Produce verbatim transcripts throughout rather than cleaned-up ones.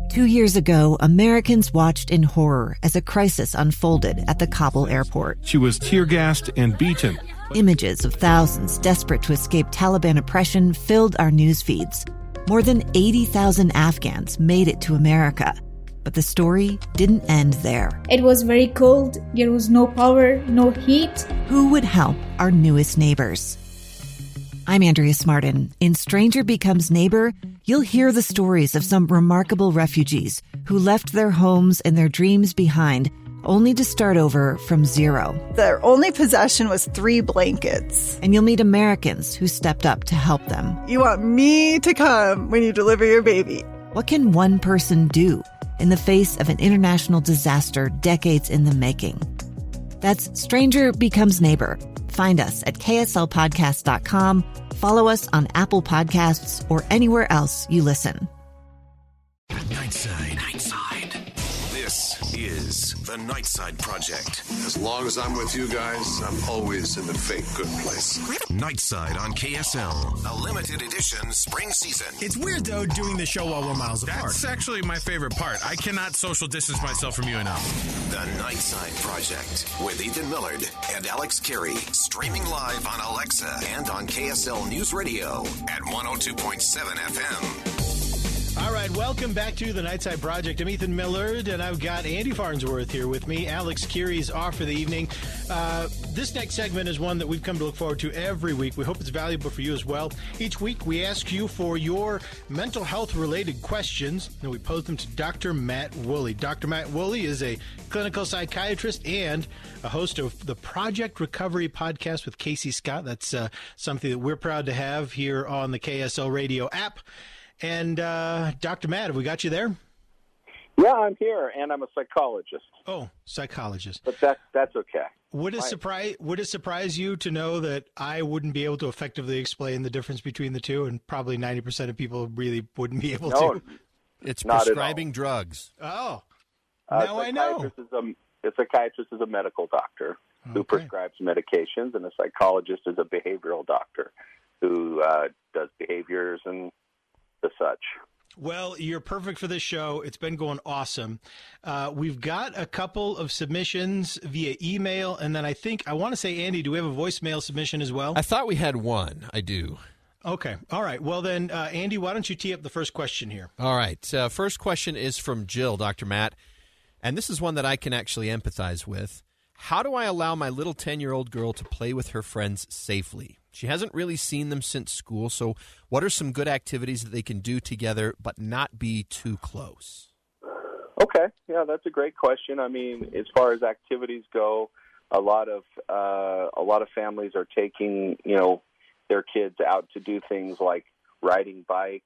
Two years ago, Americans watched in horror as a crisis unfolded at the Kabul airport. She was tear-gassed and beaten. Images of thousands desperate to escape Taliban oppression filled our news feeds. More than eighty thousand Afghans made it to America. But the story didn't end there. It was very cold. There was no power, no heat. Who would help our newest neighbors? I'm Andrea Smartin. In Stranger Becomes Neighbor, you'll hear the stories of some remarkable refugees who left their homes and their dreams behind, only to start over from zero. Their only possession was three blankets. And you'll meet Americans who stepped up to help them. You want me to come when you deliver your baby. What can one person do in the face of an international disaster decades in the making? That's Stranger Becomes Neighbor. Find us at K S L podcast dot com. Follow us on Apple Podcasts or anywhere else you listen. Nightside. Nightside. This is the Nightside Project. As long as I'm with you guys, I'm always in the fake good place. Nightside on K S L. A limited edition spring season. It's weird, though, doing the show while we're miles apart. That's actually my favorite part. I cannot social distance myself from you enough. The Nightside Project with Ethan Millard and Alex Carey. Streaming live on Alexa and on K S L News Radio at one oh two point seven F M. All right, welcome back to the Nightside Project. I'm Ethan Millard, and I've got Andy Farnsworth here with me. Alex Keary's off for the evening. Uh, this next segment is one that we've come to look forward to every week. We hope it's valuable for you as well. Each week, we ask you for your mental health-related questions, and we pose them to Doctor Matt Woolley. Doctor Matt Woolley is a clinical psychiatrist and a host of the Project Recovery podcast with Casey Scott. That's uh, something that we're proud to have here on the K S L Radio app. And uh, Doctor Matt, have we got you there? Yeah, I'm here, and I'm a psychologist. Oh, psychologist. But that, that's okay. Would it, surprise, would it surprise you to know that I wouldn't be able to effectively explain the difference between the two, and probably ninety percent of people really wouldn't be able no, to? It's not prescribing drugs. Oh, uh, now I know. Is a, a psychiatrist is a medical doctor okay. who prescribes medications, and a psychologist is a behavioral doctor who uh, does behaviors and the such. Well, you're perfect for this show. It's been going awesome. Uh, we've got a couple of submissions via email, and then I think, I want to say, Andy, do we have a voicemail submission as well? I thought we had one. I do. Okay. All right. Well, then, uh, Andy, why don't you tee up the first question here? All right. Uh, first question is from Jill, Doctor Matt, and this is one that I can actually empathize with. How do I allow my little ten-year-old girl to play with her friends safely? She hasn't really seen them since school, so what are some good activities that they can do together but not be too close? Okay, yeah, that's a great question. I mean, as far as activities go, a lot of uh, a lot of families are taking, you know, their kids out to do things like riding bikes,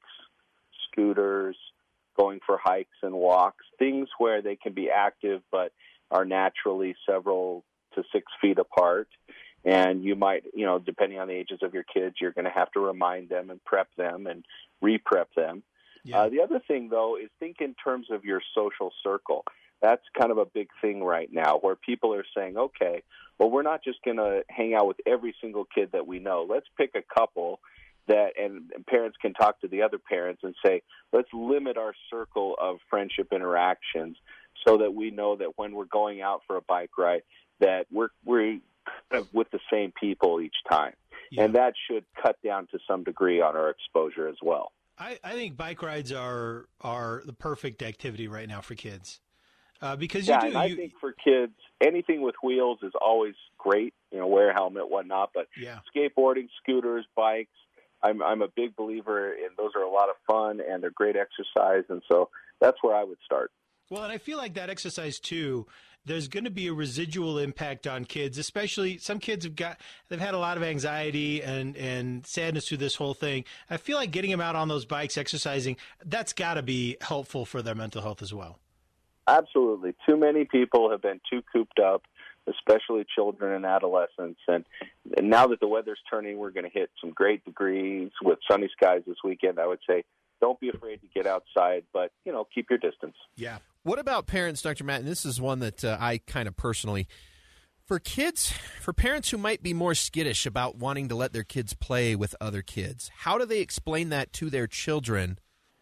scooters, going for hikes and walks, things where they can be active but are naturally several to six feet apart. And you might, you know, depending on the ages of your kids, you're going to have to remind them and prep them and re-prep them. Yeah. Uh, the other thing, though, is think in terms of your social circle. That's kind of a big thing right now where people are saying, okay, well, we're not just going to hang out with every single kid that we know. Let's pick a couple that, and, and parents can talk to the other parents and say, let's limit our circle of friendship interactions so that we know that when we're going out for a bike ride, that we're we're kind of with the same people each time. Yeah. And that should cut down to some degree on our exposure as well. I, I think bike rides are are the perfect activity right now for kids. Uh, because you yeah, do, and I you, think for kids, anything with wheels is always great, you know, wear a helmet, whatnot. But yeah. skateboarding, scooters, bikes, I'm, I'm a big believer in those are a lot of fun and they're great exercise. And so that's where I would start. Well, and I feel like that exercise, too, there's going to be a residual impact on kids, especially some kids have got, they've had a lot of anxiety and, and sadness through this whole thing. I feel like getting them out on those bikes, exercising, that's got to be helpful for their mental health as well. Absolutely. Too many people have been too cooped up, especially children and adolescents. And, and now that the weather's turning, we're going to hit some great degrees with sunny skies this weekend. I would say don't be afraid to get outside, but, you know, keep your distance. Yeah. What about parents, Doctor Matt? And this is one that uh, I kind of personally, for kids, for parents who might be more skittish about wanting to let their kids play with other kids, how do they explain that to their children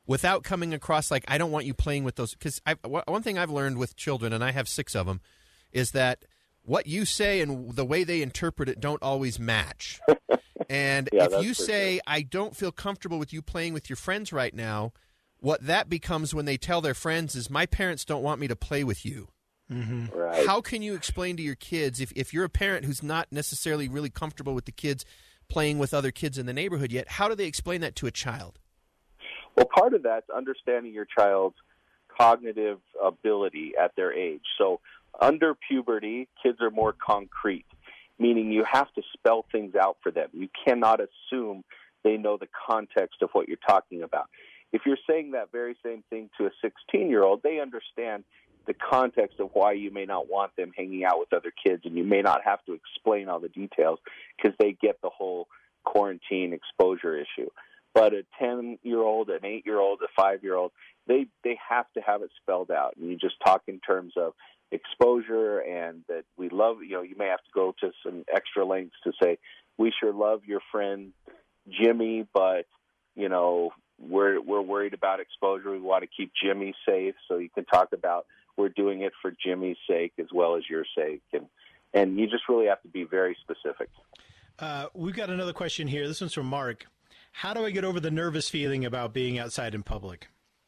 without coming across like, I don't want you playing with those. Because one thing I've learned with children, and I have six of them, is that what you say and the way they interpret it don't always match. And yeah, if you say, sure. I don't feel comfortable with you playing with your friends right now, what that becomes when they tell their friends is, my parents don't want me to play with you. Mm-hmm. Right. How can you explain to your kids, if, if you're a parent who's not necessarily really comfortable with the kids playing with other kids in the neighborhood yet, how do they explain that to a child? Well, part of that's understanding your child's cognitive ability at their age. So under puberty, kids are more concrete, meaning you have to spell things out for them. You cannot assume they know the context of what you're talking about. If you're saying that very same thing to a sixteen-year-old, they understand the context of why you may not want them hanging out with other kids, and you may not have to explain all the details because they get the whole quarantine exposure issue. But a ten-year-old, an eight-year-old, a five-year-old, they, they have to have it spelled out. And you just talk in terms of exposure and that we love, you know, you may have to go to some extra lengths to say, we sure love your friend Jimmy, but, you know, we're we're worried about exposure. We want to keep Jimmy safe. So you can talk about we're doing it for Jimmy's sake as well as your sake. And, and you just really have to be very specific. Uh, we've got another question here. This one's from Mark. How do I get over the nervous feeling about being outside in public?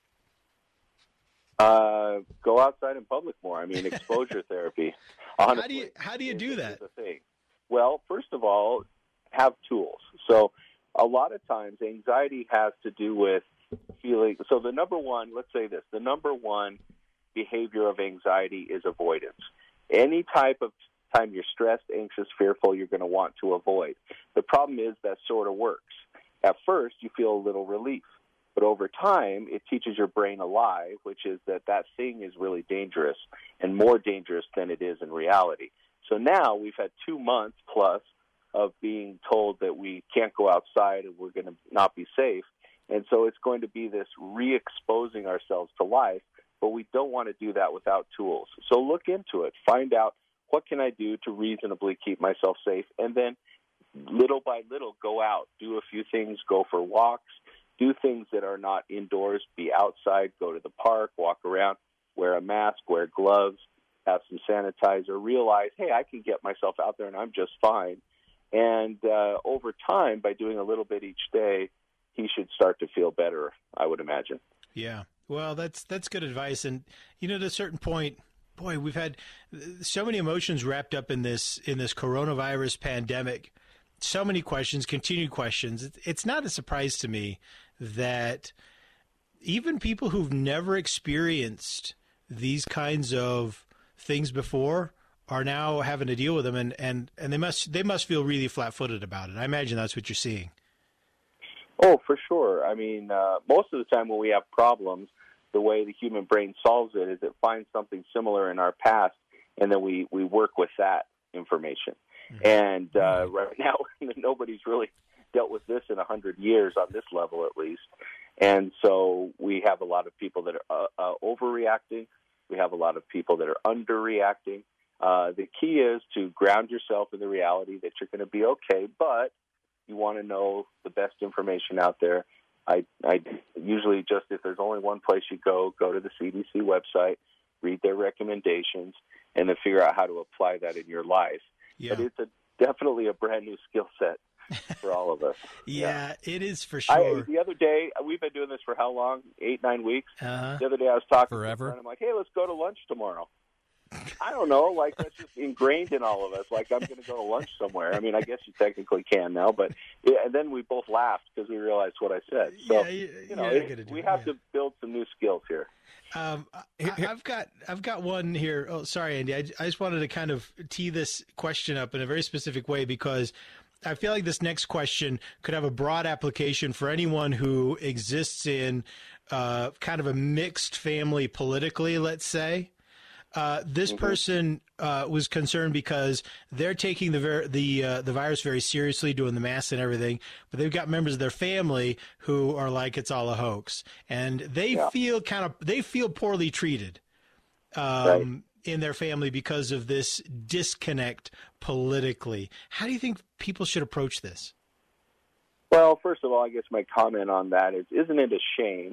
Uh, go outside in public more. I mean, exposure therapy. Honestly, how do you how do you do that? Is a thing. Well, first of all, have tools. So a lot of times anxiety has to do with feeling. So the number one, let's say this, the number one behavior of anxiety is avoidance. Any type of time you're stressed, anxious, fearful, you're going to want to avoid. The problem is that sort of works. At first, you feel a little relief. But over time, it teaches your brain a lie, which is that that thing is really dangerous and more dangerous than it is in reality. So now we've had two months plus of being told that we can't go outside and we're going to not be safe. And so it's going to be this re-exposing ourselves to life, but we don't want to do that without tools. So look into it. Find out, what can I do to reasonably keep myself safe? And then little by little, go out, do a few things, go for walks, do things that are not indoors, be outside, go to the park, walk around, wear a mask, wear gloves, have some sanitizer, realize, hey, I can get myself out there and I'm just fine. And uh, over time, by doing a little bit each day, he should start to feel better, I would imagine. Yeah. Well, that's that's good advice. And, you know, at a certain point, boy, we've had so many emotions wrapped up in this in this coronavirus pandemic. So many questions, continued questions. It's not a surprise to me that even people who've never experienced these kinds of things before are now having to deal with them, and, and, and they must they must feel really flat-footed about it. I imagine that's what you're seeing. Oh, for sure. I mean, uh, most of the time when we have problems, the way the human brain solves it is it finds something similar in our past, and then we, we work with that information. Mm-hmm. And uh, right now, nobody's really dealt with this in a hundred years on this level, at least. And so we have a lot of people that are uh, uh, overreacting. We have a lot of people that are underreacting. Uh, the key is to ground yourself in the reality that you're going to be okay, but you want to know the best information out there. I, I usually just, if there's only one place you go, go to the C D C website, read their recommendations, and then figure out how to apply that in your life. Yeah. But it's a, definitely a brand new skill set for all of us. yeah, yeah, it is for sure. I, the other day, we've been doing this for how long? Eight, nine weeks? Uh-huh. The other day I was talking Forever. to a friend. I'm like, hey, let's go to lunch tomorrow. I don't know, like that's just ingrained in all of us. Like I'm going to go to lunch somewhere. I mean, I guess you technically can now, but yeah, and then we both laughed because we realized what I said. So yeah, you, you know, yeah, it, we it, have yeah. to build some new skills here. Um, I, I've got I've got one here. Oh, sorry, Andy. I, I just wanted to kind of tee this question up in a very specific way because I feel like this next question could have a broad application for anyone who exists in uh, kind of a mixed family politically, let's say. Uh, this mm-hmm. person uh, was concerned because they're taking the ver- the uh, the virus very seriously, doing the masks and everything, but they've got members of their family who are like it's all a hoax, and they yeah. feel kind of they feel poorly treated um, right. in their family because of this disconnect politically. How do you think people should approach this? Well, first of all, I guess my comment on that is, isn't it a shame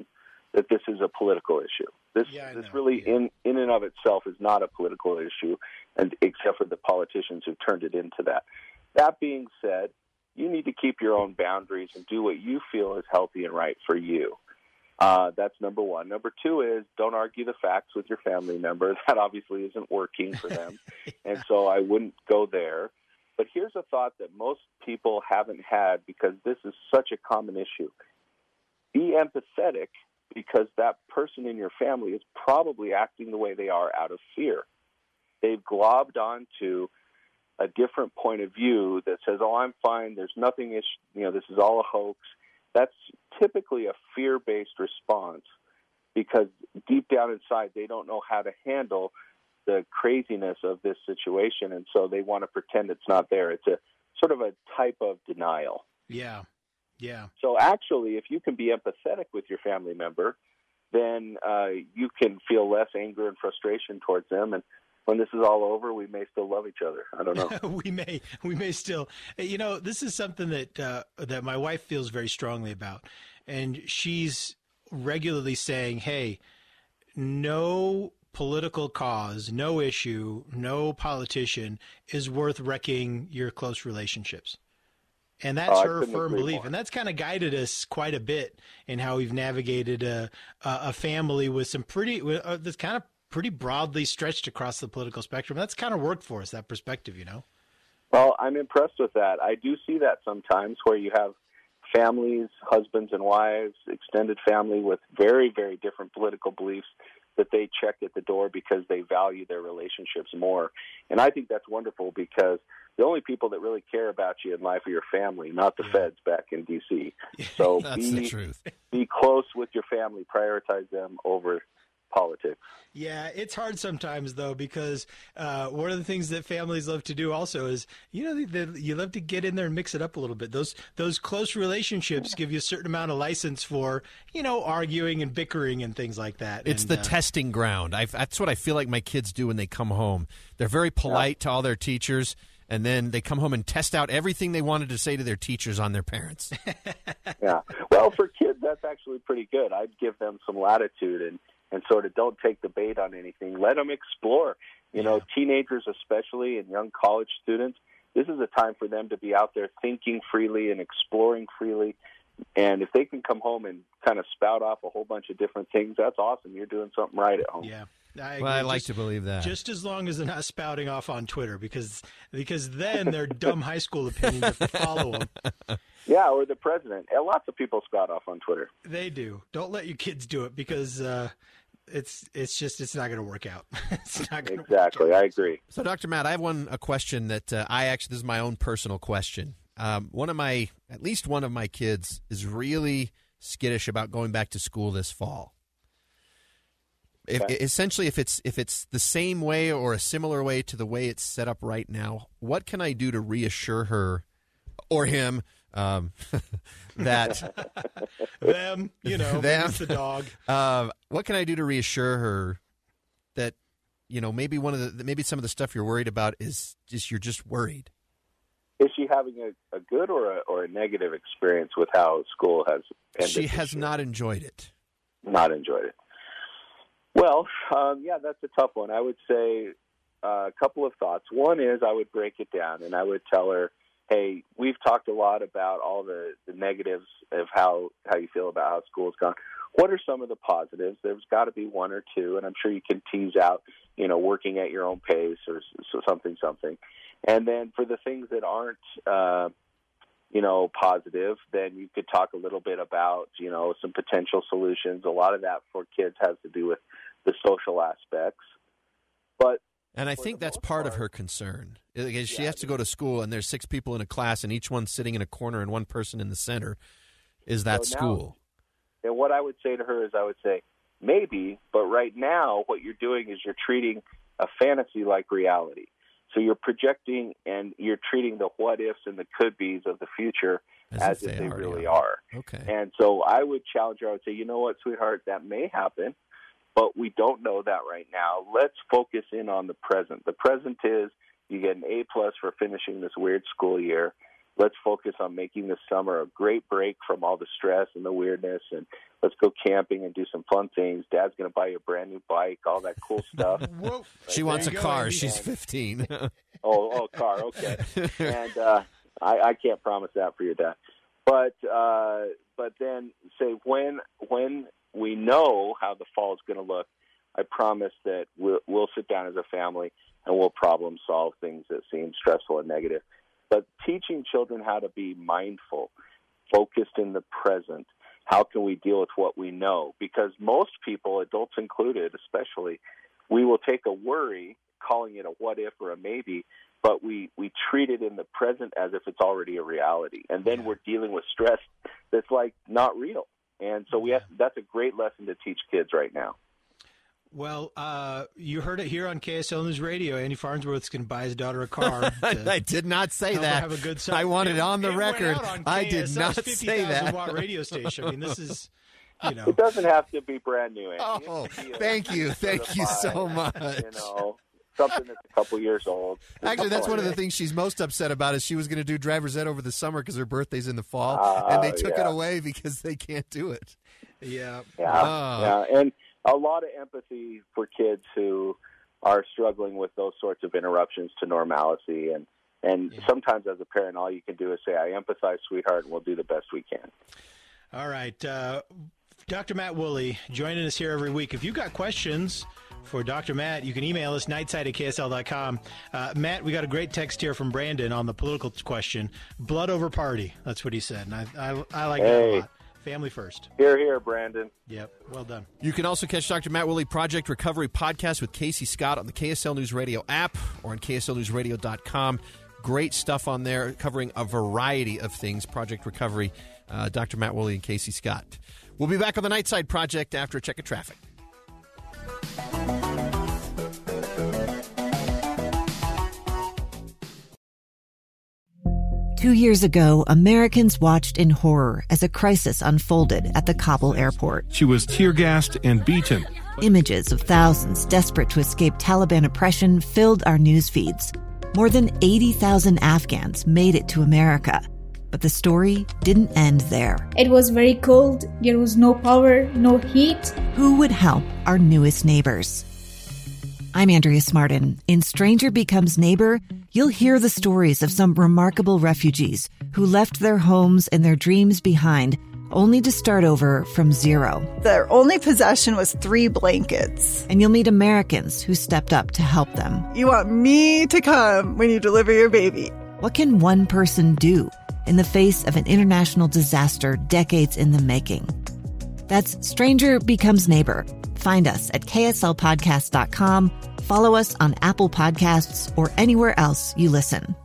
that this is a political issue. This Yeah, I this know. really, Yeah. in, in and of itself, is not a political issue, and except for the politicians who turned it into that. That being said, you need to keep your own boundaries and do what you feel is healthy and right for you. Uh, that's number one. Number two is don't argue the facts with your family member. That obviously isn't working for them, yeah. And so I wouldn't go there. But here's a thought that most people haven't had because this is such a common issue. Be empathetic because that person in your family is probably acting the way they are out of fear. They've globbed onto a different point of view that says, oh, I'm fine, there's nothing, ish- you know, this is all a hoax. That's typically a fear-based response because deep down inside they don't know how to handle the craziness of this situation, and so they want to pretend it's not there. It's a sort of a type of denial. Yeah, yeah. So actually, if you can be empathetic with your family member, then uh, you can feel less anger and frustration towards them, and when this is all over, we may still love each other. I don't know. we may, we may still. You know, this is something that uh, that my wife feels very strongly about, and she's regularly saying, "Hey, no political cause, no issue, no politician is worth wrecking your close relationships." And that's oh, her firm belief, more. and that's kind of guided us quite a bit in how we've navigated a a, a family with some pretty uh, that's kind of. pretty broadly stretched across the political spectrum. That's kind of worked for us, that perspective, you know? Well, I'm impressed with that. I do see that sometimes where you have families, husbands and wives, extended family with very, very different political beliefs that they check at the door because they value their relationships more. And I think that's wonderful because the only people that really care about you in life are your family, not the yeah. feds back in D C So that's be, the truth. Be close with your family. Prioritize them over politics. Yeah, it's hard sometimes, though, because uh, one of the things that families love to do also is, you know, they, they, you love to get in there and mix it up a little bit. Those those close relationships give you a certain amount of license for, you know, arguing and bickering and things like that. It's and, the uh, testing ground. I've, that's what I feel like my kids do when they come home. They're very polite yeah. to all their teachers, and then they come home and test out everything they wanted to say to their teachers on their parents. Yeah. Well, for kids, that's actually pretty good. I'd give them some latitude and and sort of don't take the bait on anything. Let them explore. You know, teenagers especially and young college students, this is a time for them to be out there thinking freely and exploring freely. And if they can come home and kind of spout off a whole bunch of different things, that's awesome. You're doing something right at home. Yeah. I, well, I like just, to believe that. Just as long as they're not spouting off on Twitter, because because then their dumb high school opinions if you follow them. Yeah, or the president. And lots of people spout off on Twitter. They do. Don't let your kids do it because uh, it's it's just it's not going to work out. It's not going to exactly. work out. I agree. So, Doctor Matt, I have one a question that uh, I actually this is my own personal question. Um, one of my at least one of my kids is really skittish about going back to school this fall. If, okay. Essentially, if it's if it's the same way or a similar way to the way it's set up right now, what can I do to reassure her or him um, that them, you know, them, it's the dog. Uh, what can I do to reassure her that you know maybe one of the maybe some of the stuff you're worried about is just you're just worried. Is she having a, a good or a, or a negative experience with how school has ended? She has not enjoyed it. Not enjoyed it. Well, um, yeah, that's a tough one. I would say uh, a couple of thoughts. One is I would break it down and I would tell her, hey, we've talked a lot about all the, the negatives of how, how you feel about how school's gone. What are some of the positives? There's got to be one or two, and I'm sure you can tease out, you know, working at your own pace or so something, something. And then for the things that aren't, uh, you know, positive, then you could talk a little bit about, you know, some potential solutions. A lot of that for kids has to do with the social aspects. But and I think that's part, part of her concern. She yeah, has to go to school, and there's six people in a class, and each one's sitting in a corner and one person in the center. Is that so school? Now, and what I would say to her is I would say, maybe, but right now what you're doing is you're treating a fantasy like reality. So you're projecting and you're treating the what-ifs and the could-bes of the future as, as if they, they really are. are. Okay. And so I would challenge her. I would say, you know what, sweetheart, that may happen, but we don't know that right now. Let's focus in on the present. The present is you get an A-plus for finishing this weird school year. let's focus on making this summer a great break from all the stress and the weirdness, and let's go camping and do some fun things. Dad's going to buy you a brand new bike, all that cool stuff. Whoa. She wants a car. Go, She's fifteen. oh, oh, car, okay. And uh, I, I can't promise that for your dad. But uh, but then say when when we know how the fall is going to look, I promise that we'll, we'll sit down as a family and we'll problem solve things that seem stressful and negative. But teaching children how to be mindful, focused in the present, how can we deal with what we know? Because most people, adults included especially, we will take a worry, calling it a what if or a maybe, but we, we treat it in the present as if it's already a reality. And then we're dealing with stress that's like not real. And so we have, that's a great lesson to teach kids right now. Well, uh, you heard it here on K S L News Radio. Andy Farnsworth's going to buy his daughter a car. I did not say that. Have a good summer. I want it on the it record. On I did not say that. Watt radio station. I mean, this is, you know. It doesn't have to be brand new, Andy. Oh, thank you. Thank you so much. You know, something that's a couple years old. Actually, that's one of the things she's most upset about is she was going to do driver's ed over the summer because her birthday's in the fall, uh, and they took yeah. it away because they can't do it. Yeah. Yeah, oh. yeah. And a lot of empathy for kids who are struggling with those sorts of interruptions to normalcy. And, and yeah. sometimes as a parent, all you can do is say, I empathize, sweetheart, and we'll do the best we can. All right. Uh, Doctor Matt Woolley joining us here every week. If you've got questions for Doctor Matt, you can email us, nightside at K S L dot com. Uh, Matt, we got a great text here from Brandon on the political question. Blood over party. That's what he said. And I, I, I like hey. that a lot. Family first. Here, here, Brandon. Yep, well done. You can also catch Doctor Matt Woolley Project Recovery Podcast with Casey Scott on the K S L News Radio app or on K S L news radio dot com. Great stuff on there covering a variety of things. Project Recovery, uh, Doctor Matt Woolley and Casey Scott. We'll be back on the Nightside Project after a check of traffic. Two years ago, Americans watched in horror as a crisis unfolded at the Kabul airport. She was tear-gassed and beaten. Images of thousands desperate to escape Taliban oppression filled our news feeds. More than eighty thousand Afghans made it to America. But the story didn't end there. It was very cold. There was no power, no heat. Who would help our newest neighbors? I'm Andrea Smartin. In Stranger Becomes Neighbor, you'll hear the stories of some remarkable refugees who left their homes and their dreams behind, only to start over from zero. Their only possession was three blankets. And you'll meet Americans who stepped up to help them. You want me to come when you deliver your baby. What can one person do in the face of an international disaster decades in the making? That's Stranger Becomes Neighbor. Find us at K S L podcast dot com. Follow us on Apple Podcasts or anywhere else you listen.